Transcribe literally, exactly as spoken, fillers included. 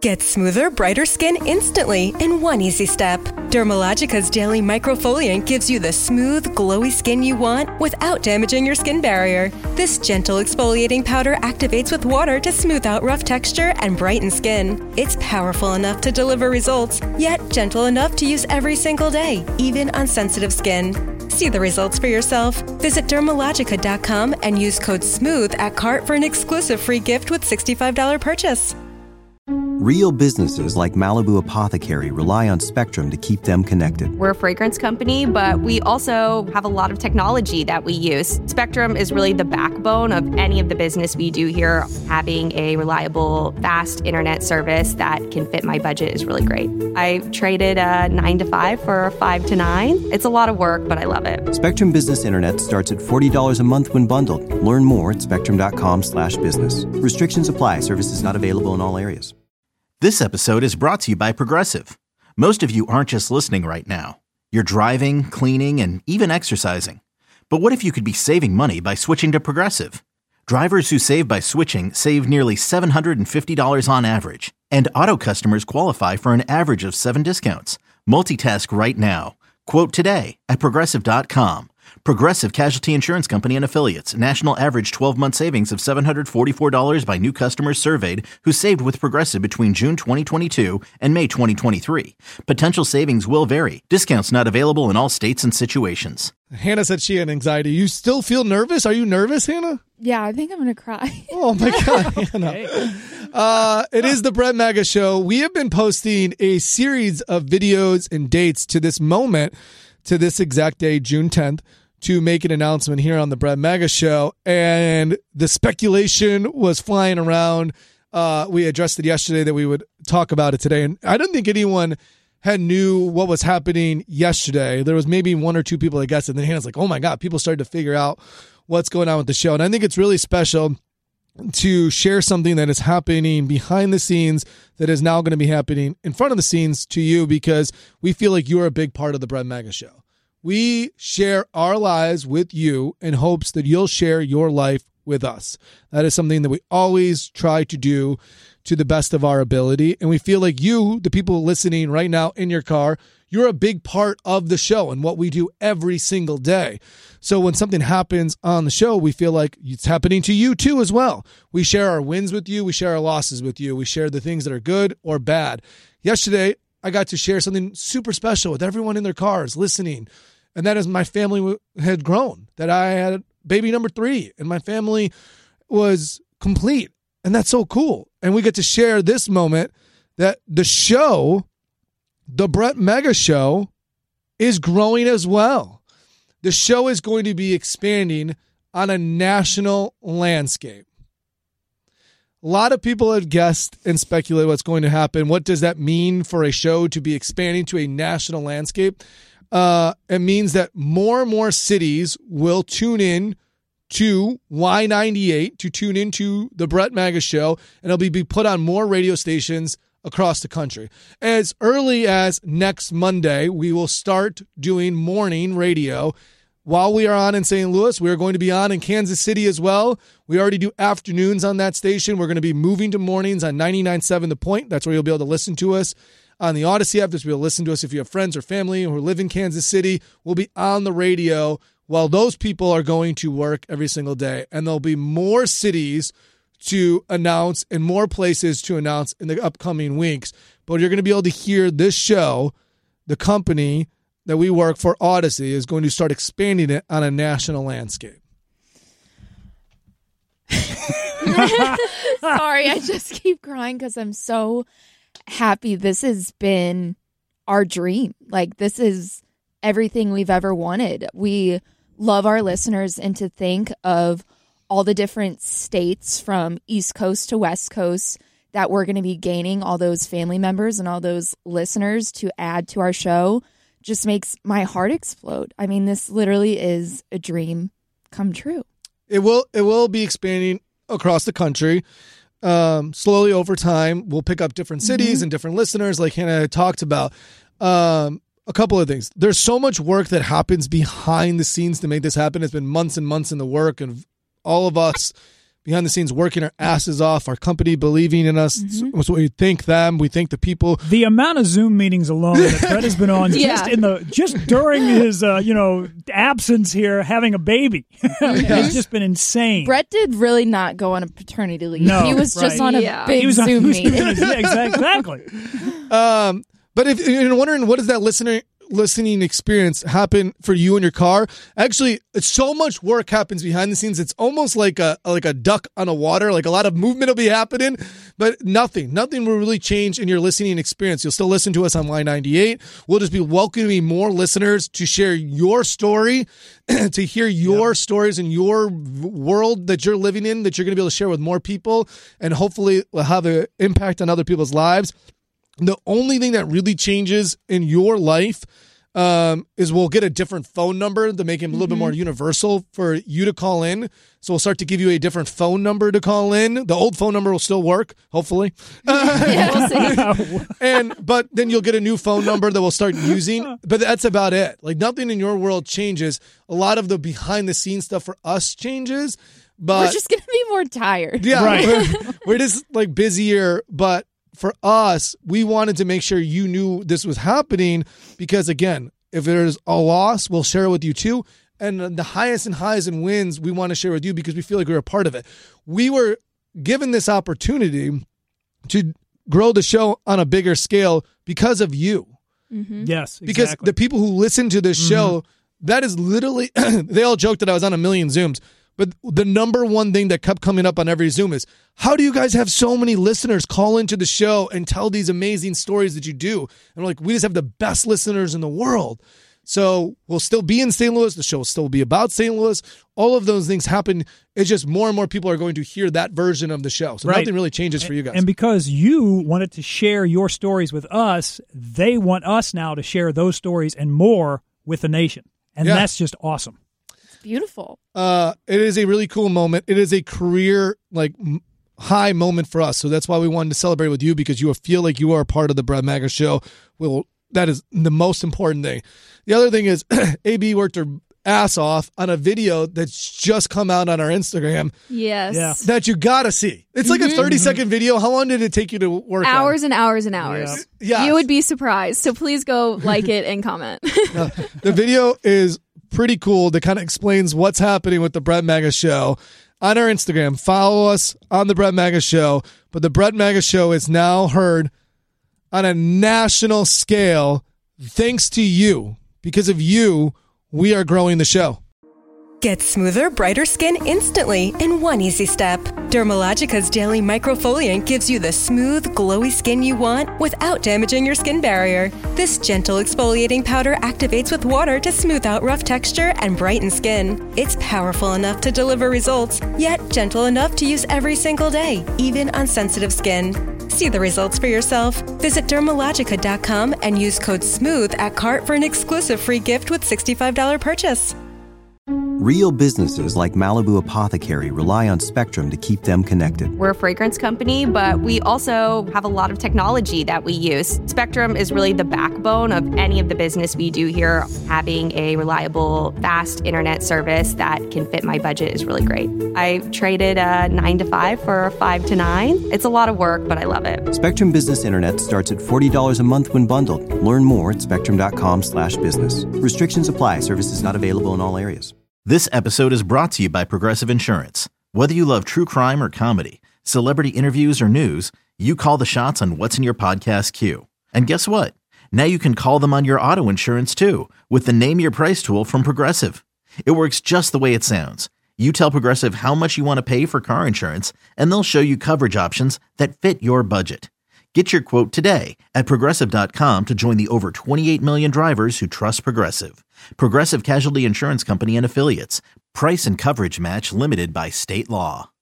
Get smoother, brighter skin instantly in one easy step. Dermalogica's daily microfoliant gives you the smooth, glowy skin you want without damaging your skin barrier. This gentle exfoliating powder activates with water to smooth out rough texture and brighten skin. It's powerful enough to deliver results, yet gentle enough to use every single day, even on sensitive skin. See the results for yourself. Visit dermalogica dot com and use code SMOOTH at cart for an exclusive free gift with sixty-five dollars purchase. Real businesses like Malibu Apothecary rely on Spectrum to keep them connected. We're a fragrance company, but we also have a lot of technology that we use. Spectrum is really the backbone of any of the business we do here. Having a reliable, fast internet service that can fit my budget is really great. I traded a nine to five for a five to nine. It's a lot of work, but I love it. Spectrum Business Internet starts at forty dollars a month when bundled. Learn more at spectrum.com slash business. Restrictions apply. Services not available in all areas. This episode is brought to you by Progressive. Most of you aren't just listening right now. You're driving, cleaning, and even exercising. But what if you could be saving money by switching to Progressive? Drivers who save by switching save nearly seven hundred fifty dollars on average. And auto customers qualify for an average of seven discounts. Multitask right now. Quote today at Progressive dot com. Progressive Casualty Insurance Company and Affiliates. National average twelve-month savings of seven hundred forty-four dollars by new customers surveyed who saved with Progressive between June twenty twenty-two and May twenty twenty-three. Potential savings will vary. Discounts not available in all states and situations. Hannah said she had anxiety. You still feel nervous? Are you nervous, Hannah? Yeah, I think I'm going to cry. Oh, my God, Hannah. Uh, it is the Brett Mega Show. We have been posting a series of videos and dates to this moment, to this exact day, June tenth, to make an announcement here on the Brett Mega Show. And the speculation was flying around. Uh, we addressed it yesterday that we would talk about it today. And I don't think anyone had knew what was happening yesterday. There was maybe one or two people that guessed it. And then Hannah's like, oh, my God, people started to figure out what's going on with the show. And I think it's really special to share something that is happening behind the scenes that is now going to be happening in front of the scenes to you, because we feel like you're a big part of the Brett Mega Show. We share our lives with you in hopes that you'll share your life with us. That is something that we always try to do to the best of our ability. And we feel like you, the people listening right now in your car, you're a big part of the show and what we do every single day. So when something happens on the show, we feel like it's happening to you too as well. We share our wins with you. We share our losses with you. We share the things that are good or bad. Yesterday, I got to share something super special with everyone in their cars listening. And that is my family had grown, that I had baby number three and my family was complete. And that's so cool. And we get to share this moment that the show, the Brett Mega Show, is growing as well. The show is going to be expanding on a national landscape. A lot of people have guessed and speculated what's going to happen. What does that mean for a show to be expanding to a national landscape? Uh, it means that more and more cities will tune in to Y ninety-eight, to tune into the Brett Mega Show, and it'll be, be put on more radio stations across the country. As early as next Monday, we will start doing morning radio. While we are on in Saint Louis, we are going to be on in Kansas City as well. We already do afternoons on that station. We're going to be moving to mornings on ninety-nine point seven The Point. That's where you'll be able to listen to us. On the Odyssey app, you'll be able to listen to us if you have friends or family who live in Kansas City. We'll be on the radio while those people are going to work every single day. And there'll be more cities to announce and more places to announce in the upcoming weeks. But you're going to be able to hear this show, the company that we work for, Odyssey, is going to start expanding it on a national landscape. Sorry, I just keep crying because I'm so happy. This has been our dream. Like, this is everything we've ever wanted. We love our listeners, and to think of all the different states from East Coast to West Coast that we're going to be gaining all those family members and all those listeners to add to our show just makes my heart explode. I mean, this literally is a dream come true. It will it will be expanding across the country. Um, slowly over time, we'll pick up different cities mm-hmm. and different listeners like Hannah talked about. Um, a couple of things. There's so much work that happens behind the scenes to make this happen. It's been months and months in the work, and all of us behind the scenes working our asses off, our company believing in us. Mm-hmm. So we thank them. We thank the people. The amount of Zoom meetings alone that Brett has been on yeah. just in the just during his uh, you know absence here, having a baby, it's just been insane. Brett did really not go on a paternity leave. No, he was right. just on a yeah. big he was on, Zoom he was meeting. Exactly. Um, but if you're wondering what is that listener listening experience happen for you in your car, actually it's so much work happens behind the scenes. It's almost like a like a duck on a water. Like a lot of movement will be happening, but nothing nothing will really change in your listening experience. You'll still listen to us on Y ninety-eight. We'll just be welcoming more listeners to share your story, to hear your yep. stories in your world that you're living in, that you're going to be able to share with more people, and hopefully will have an impact on other people's lives. The only thing that really changes in your life um, is we'll get a different phone number to make it a little mm-hmm. bit more universal for you to call in. So we'll start to give you a different phone number to call in. The old phone number will still work, hopefully. Yeah, we'll see. and but then you'll get a new phone number that we'll start using. But that's about it. Like nothing in your world changes. A lot of the behind the scenes stuff for us changes. But we're just gonna be more tired. Yeah, right. we're, we're just like busier, but. For us, we wanted to make sure you knew this was happening because, again, if there's a loss, we'll share it with you too. And the highest and highs and wins we want to share with you because we feel like we're a part of it. We were given this opportunity to grow the show on a bigger scale because of you. Mm-hmm. Yes, exactly. Because the people who listen to this show, mm-hmm. that is literally, they all joked that I was on a million Zooms. But the number one thing that kept coming up on every Zoom is, how do you guys have so many listeners call into the show and tell these amazing stories that you do? And we're like, we just have the best listeners in the world. So we'll still be in Saint Louis. The show will still be about Saint Louis. All of those things happen. It's just more and more people are going to hear that version of the show. So right. nothing really changes for you guys. And because you wanted to share your stories with us, they want us now to share those stories and more with the nation. And yeah. that's just awesome. Beautiful. Uh, it is a really cool moment. It is a career like m- high moment for us. So that's why we wanted to celebrate with you because you feel like you are a part of the Brett Maga show. Well, that is the most important thing. The other thing is A B worked her ass off on a video that's just come out on our Instagram. Yes. Yeah. That you gotta see. It's like mm-hmm. a thirty second video. How long did it take you to work Hours on? and hours and hours. Yeah. Yes. You would be surprised. So please go like it and comment. uh, the video is pretty cool that kind of explains what's happening with the Brett Maga show. On our Instagram, follow us on the Brett Maga show. But the Brett Maga show is now heard on a national scale thanks to you. Because of you, we are growing the show. Get smoother, brighter skin instantly in one easy step. Dermalogica's Daily Microfoliant gives you the smooth, glowy skin you want without damaging your skin barrier. This gentle exfoliating powder activates with water to smooth out rough texture and brighten skin. It's powerful enough to deliver results, yet gentle enough to use every single day, even on sensitive skin. See the results for yourself. Visit dermalogica dot com and use code SMOOTH at cart for an exclusive free gift with sixty-five dollars purchase. Real businesses like Malibu Apothecary rely on Spectrum to keep them connected. We're a fragrance company, but we also have a lot of technology that we use. Spectrum is really the backbone of any of the business we do here. Having a reliable, fast internet service that can fit my budget is really great. I traded a nine to five for a five to nine. It's a lot of work, but I love it. Spectrum Business Internet starts at forty dollars a month when bundled. Learn more at spectrum.com slash business. Restrictions apply. Services not available in all areas. This episode is brought to you by Progressive Insurance. Whether you love true crime or comedy, celebrity interviews or news, you call the shots on what's in your podcast queue. And guess what? Now you can call them on your auto insurance too with the Name Your Price tool from Progressive. It works just the way it sounds. You tell Progressive how much you want to pay for car insurance, and they'll show you coverage options that fit your budget. Get your quote today at Progressive dot com to join the over twenty-eight million drivers who trust Progressive. Progressive Casualty Insurance Company and Affiliates. Price and coverage match limited by state law.